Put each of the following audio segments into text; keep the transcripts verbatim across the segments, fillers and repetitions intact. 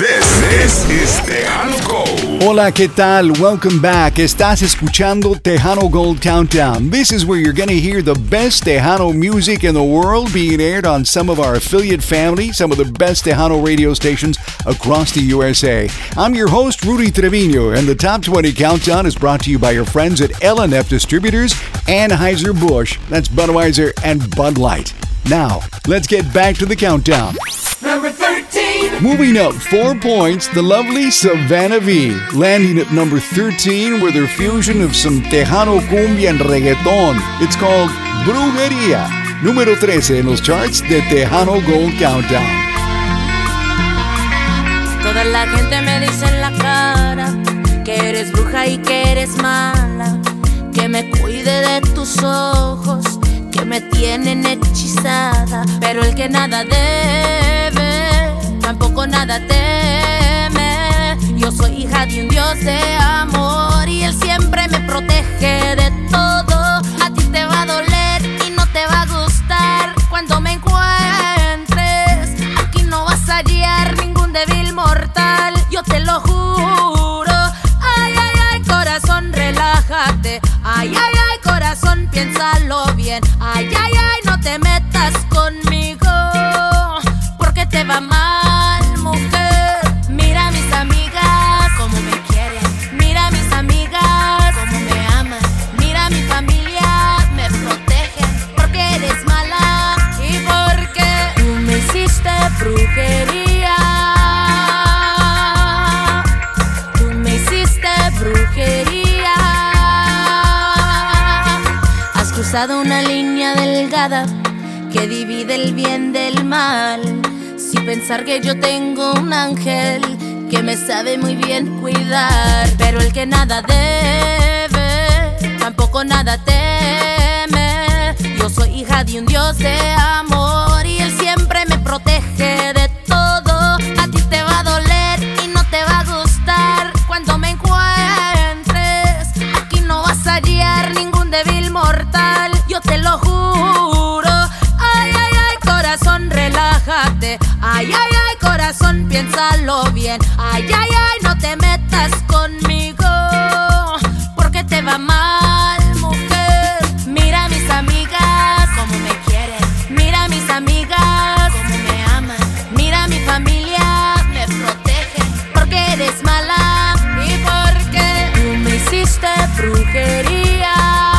This, this is Tejano Gold. Hola, ¿qué tal? Welcome back. Estás escuchando Tejano Gold Countdown. This is where you're going to hear the best Tejano music in the world being aired on some of our affiliate family, some of the best Tejano radio stations across the U S A. I'm your host, Rudy Trevino, and the Top twenty Countdown is brought to you by your friends at L and F Distributors, Anheuser-Busch, that's Budweiser, and Bud Light. Now, let's get back to the countdown. Number thirteen. Moving up four points, the lovely Savannah V, landing at number thirteen with her fusion of some Tejano cumbia and reggaeton. It's called Brujería. Número trece en los charts de Tejano Gold Countdown. Toda la gente me dice en la cara que eres bruja y que eres mala, que me cuide de tus ojos, que me tienen hechizada. Pero el que nada debe, tampoco nada teme. Yo soy hija de un Dios de amor y Él siempre me protege de todo. A ti te va a doler y no te va a gustar cuando me encuentres. Aquí no vas a hallar ningún débil mortal, yo te lo juro. Ay, ay, ay, corazón, relájate. Ay, ay, ay, corazón, piénsalo bien. Ay, ay, ay, no te metas conmigo, porque te va mal, mujer. Mira a mis amigas, cómo me quieren. Mira a mis amigas, cómo me aman. Mira a mi familia, me protegen, porque eres mala y porque tú me hiciste brujería. Tú me hiciste brujería. Has cruzado una línea delgada que divide el bien del mal, sin pensar que yo tengo un ángel que me sabe muy bien cuidar. Pero el que nada debe, tampoco nada teme. Yo soy hija de un Dios de amor y Él siempre me protege de todo. A ti te va a doler y no te va a gustar cuando me encuentres. Aquí no vas a hallar ningún débil mortal, yo te lo juro. Ay, ay, ay, corazón, relájate. Ay, ay, ay, corazón, piénsalo bien. Ay, ay, ay, no te metas conmigo, porque te va mal, mujer. Mira a mis amigas, cómo me quieren. Mira a mis amigas, cómo me aman. Mira a mi familia, me protegen, porque eres mala y porque tú me hiciste brujería.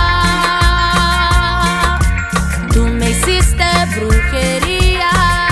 Tú me hiciste brujería.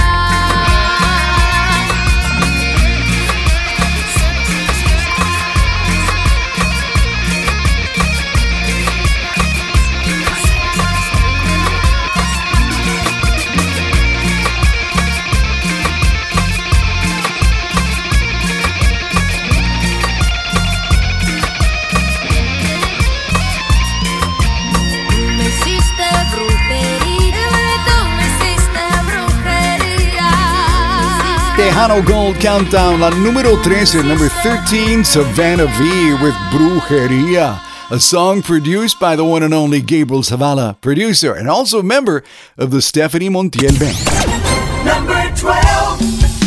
Tejano Gold Countdown, la número trece, number thirteen, Savannah V with Brujería, a song produced by the one and only Gabriel Zavala, producer and also member of the Stephanie Montiel Band. Number twelve.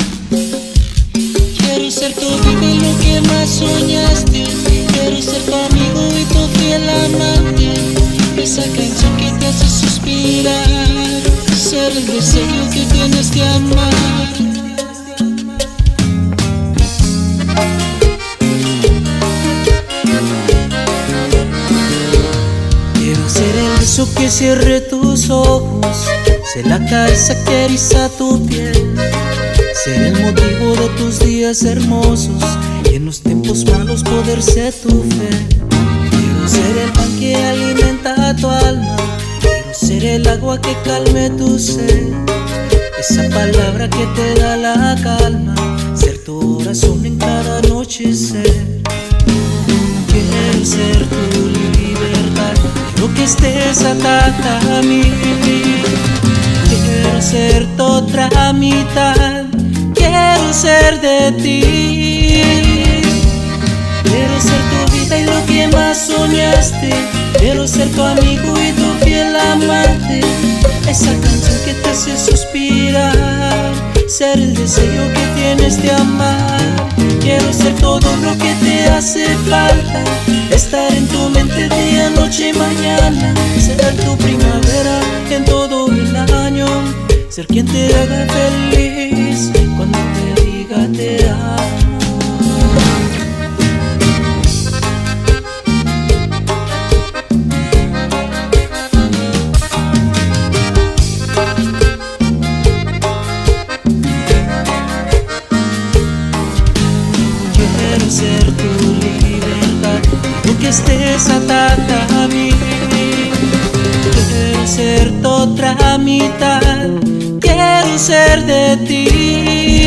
Quiero ser tu vida y lo que más soñaste. Quiero ser tu amigo y tu fiel amante. Esa canción que te hace suspirar, ser el deseo que tienes de amar. Quiero ser el beso que cierre tus ojos, ser la cabeza que eriza tu piel, ser el motivo de tus días hermosos y en los tiempos malos poder ser tu fe. Quiero ser el pan que alimenta tu alma, quiero ser el agua que calme tu sed, esa palabra que te da la calma, ser tu oración en cada anochecer. Quiero ser tu libertad, quiero que estés atada a mí. Quiero ser tu otra mitad, quiero ser de ti. Quiero ser tu vida y lo que más soñaste. Quiero ser tu amigo y tu fiel amante. Esa canción que te hace suspirar, ser el deseo que tienes de amar. Quiero ser todo lo que te hace falta, estar en tu mente día, noche y mañana, ser tu primavera en todo el año, ser quien te haga feliz cuando te diga te amo. Quiero ser tu libertad, tú que estés atada a mí. Quiero ser tu otra mitad, quiero ser de ti.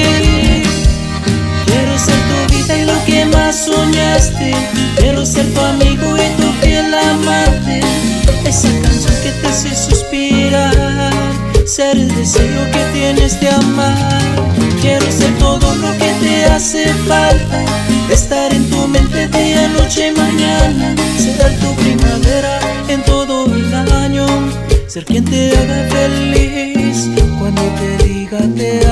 Quiero ser tu vida y lo que más soñaste. Quiero ser tu amigo y tu fiel amante. Esa canción que te hace suspirar, ser el deseo que tienes de amar. Quiero ser todo lo que te hace falta, estar en tu mente día, noche y mañana, ser tu primavera en todo el año, ser quien te haga feliz cuando te diga te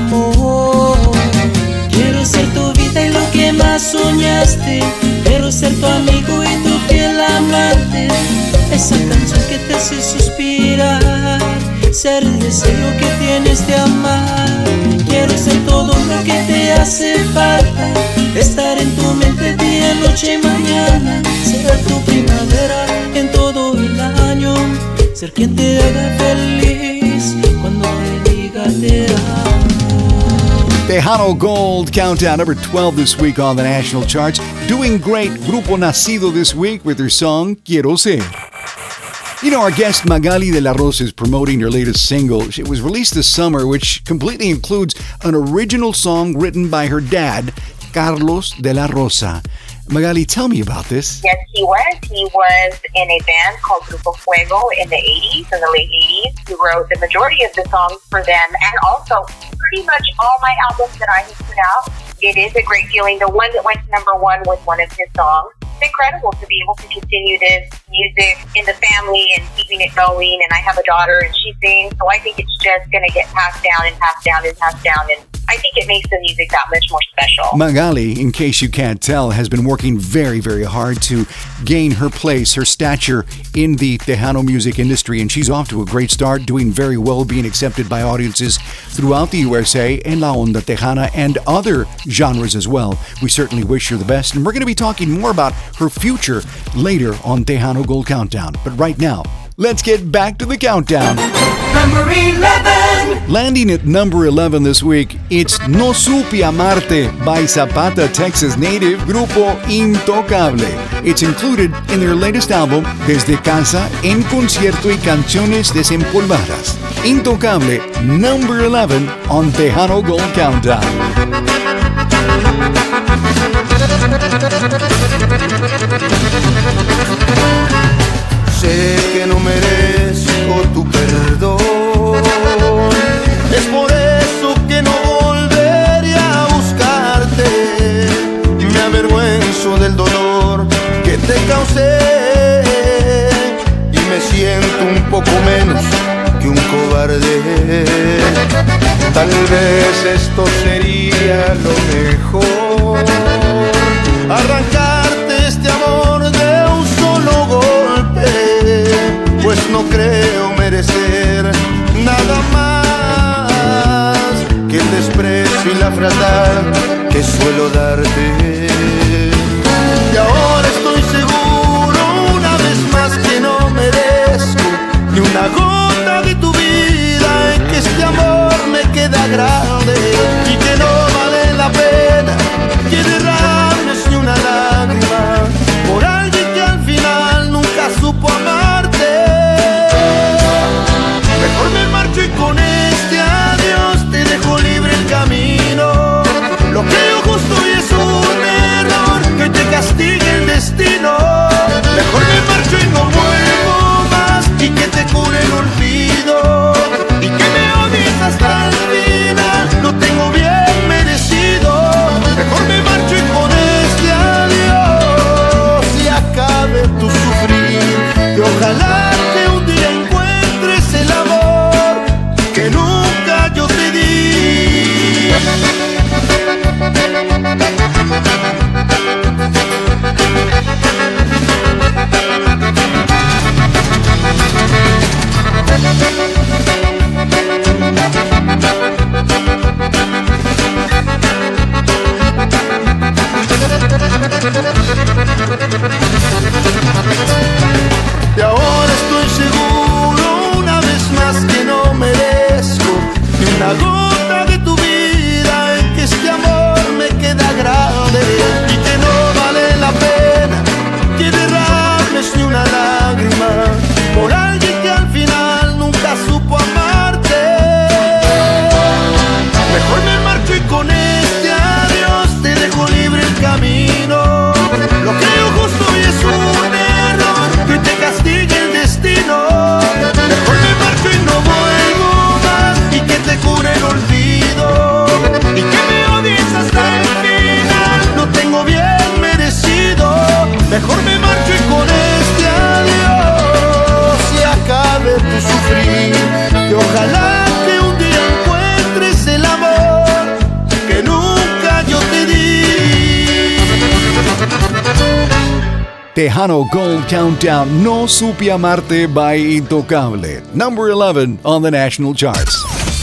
amo. Quiero ser tu vida y lo que más soñaste. Quiero ser tu amigo y tu fiel amante. Esa canción que te hace suspirar, ser el deseo que tienes de amar. Quiero ser todo lo que te hace falta, estar en tu mente día, noche y mañana, ser tu primavera en todo el año, ser quien te haga feliz cuando te diga te amo. Tejano Gold Countdown, number twelve this week on the national charts. Doing great, Grupo Nacido this week with their song Quiero Ser. You know, our guest Magali de la Rosa is promoting her latest single. It was released this summer, which completely includes an original song written by her dad, Carlos de la Rosa. Magali, tell me about this. Yes, he was. He was in a band called Grupo Fuego in the eighties, in the late eighties. He wrote the majority of the songs for them, and also pretty much all my albums that I have put out. It is a great feeling. The one that went to number one was one of his songs. It's incredible to be able to continue this music in the family and keeping it going. And I have a daughter and she sings, so I think it's just going to get passed down and passed down and passed down. And I think it makes the music that much more special. Magali, in case you can't tell, has been working very, very hard to gain her place, her stature in the Tejano music industry, and she's off to a great start, doing very well, being accepted by audiences throughout the U S A en La Onda Tejana and other genres as well. We certainly wish her the best, and we're going to be talking more about her future later on Tejano Gold Countdown. But right now, let's get back to the countdown. Number eleven. Landing at number eleven this week, it's No Supe Amarte by Zapata, Texas native Grupo Intocable. It's included in their latest album, Desde Casa, En Concierto y Canciones Desempolvadas. Intocable, number eleven on Tejano Gold Countdown. Sé que no merezco tu perdón, es por eso que no volveré a buscarte. Me avergüenzo del dolor que te causé y me siento un poco menos que un cobarde. Tal vez esto sería lo mejor, arrancarte este amor de un solo golpe, pues no creo merecer nada más que el desprecio y la frialdad que suelo darte. Y ahora estoy seguro una vez más que no merezco ni una gota de tu vida, en que este amor me queda grande y que no vale la pena que derrames ni una lágrima por alguien que al final nunca supo amarte. Mejor me marcho y con este adiós te dejo libre el camino. Lo que Tejano Gold Countdown, No Supe Amarte by Intocable, number eleven on the national charts.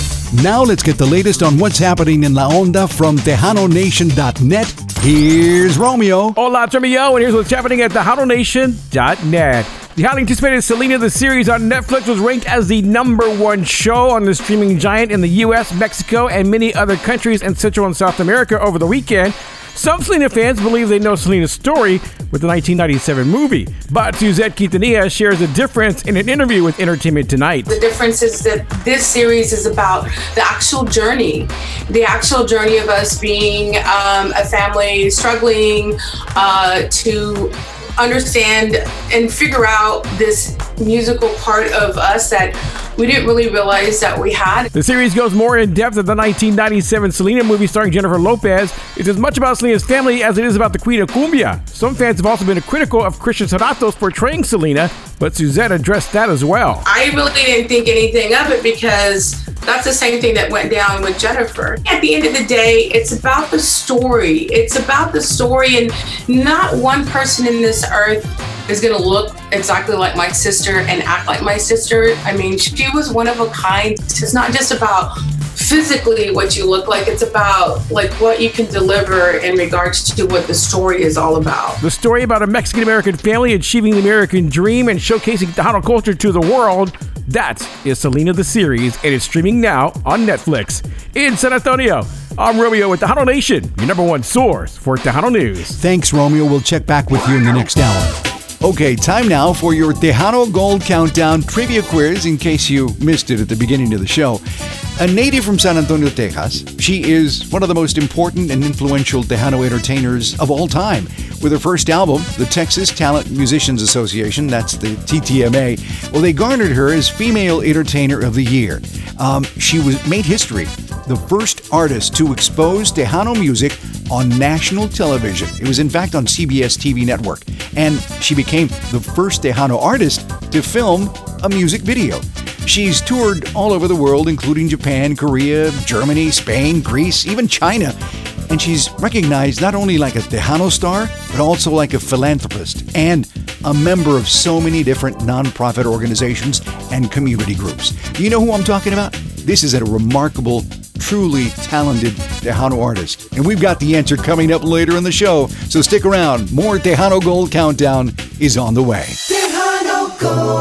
Now let's get the latest on what's happening in La Onda from Tejano Nation dot net. Here's Romeo. Hola, it's Romeo, and here's what's happening at Tejano Nation dot net. The highly anticipated Selena the series on Netflix was ranked as the number one show on the streaming giant in the U S, Mexico, and many other countries in Central and South America over the weekend. Some Selena fans believe they know Selena's story with the nineteen ninety-seven movie, but Suzette Quintanilla shares a difference in an interview with Entertainment Tonight. The difference is that this series is about the actual journey, the actual journey of us being um, a family struggling uh, to understand and figure out this musical part of us that we didn't really realize that we had. The series goes more in depth than the nineteen ninety-seven Selena movie starring Jennifer Lopez. It's as much about Selena's family as it is about the Queen of Cumbia. Some fans have also been critical of Christian Serratos portraying Selena, but Suzette addressed that as well. I really didn't think anything of it because that's the same thing that went down with Jennifer. At the end of the day, it's about the story. It's about the story, and not one person in this earth is going to look exactly like my sister and act like my sister. I mean, she was one of a kind. It's not just about physically what you look like, it's about like what you can deliver in regards to what the story is all about. The story about a Mexican-American family achieving the American dream and showcasing Tejano culture to the world. That is Selena the series, and it's streaming now on Netflix. In San Antonio, I'm Romeo with Tejano Nation, your number one source for Tejano news. Thanks, Romeo. We'll check back with you in the next hour. Okay, time now for your Tejano Gold Countdown trivia quiz in case you missed it at the beginning of the show. A native from San Antonio, Texas, she is one of the most important and influential Tejano entertainers of all time. With her first album, the Texas Talent Musicians Association, that's the T T M A, well, they garnered her as Female Entertainer of the Year. Um, she was made history, the first artist to expose Tejano music on national television. It was in fact on C B S T V network. And she became the first Tejano artist to film a music video. She's toured all over the world, including Japan, Korea, Germany, Spain, Greece, even China. And she's recognized not only like a Tejano star, but also like a philanthropist and a member of so many different nonprofit organizations and community groups. Do you know who I'm talking about? This is a remarkable, truly talented Tejano artist. And we've got the answer coming up later in the show, so stick around. More Tejano Gold Countdown is on the way. Tejano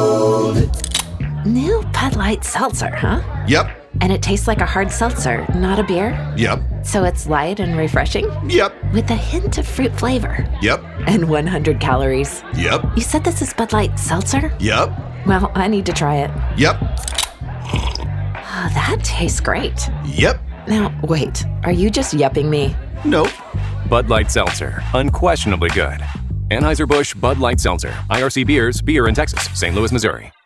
Gold. New Bud Light Seltzer, huh? Yep. And it tastes like a hard seltzer, not a beer? Yep. So it's light and refreshing? Yep. With a hint of fruit flavor? Yep. And one hundred calories? Yep. You said this is Bud Light Seltzer? Yep. Well, I need to try it. Yep. Oh, that tastes great. Yep. Now, wait, are you just yupping me? Nope. Bud Light Seltzer, unquestionably good. Anheuser-Busch Bud Light Seltzer, I R C Beers, beer in Texas, Saint Louis, Missouri.